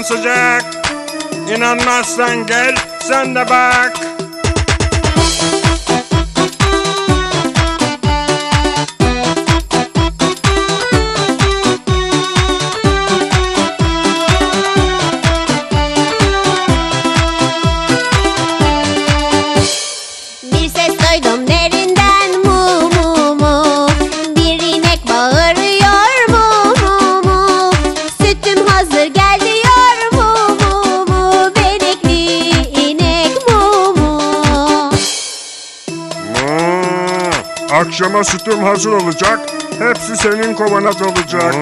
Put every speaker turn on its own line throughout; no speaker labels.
sıcak. İnanmazsan gel sen de bak.
Bir ses duydum derinden mu mu mu. Bir inek bağırıyor mu mu mu. Sütüm hazır gel diyor mu mu mu. Benekli inek mu mu.
Akşama sütüm hazır olacak. Hepsi senin kovana dolacak.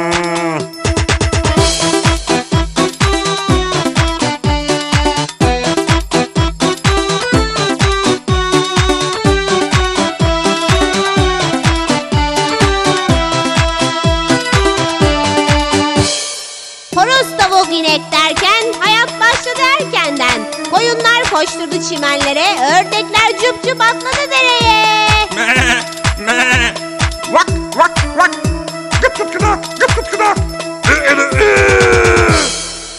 Horoz tavuk inek derken hayat başladı erkenden. Koyunlar koşturdu çimenlere, ördekler cüp cüp atladı dereye.
Me me vak vak vak gıp gıp gıdak gıp gıp gıdak.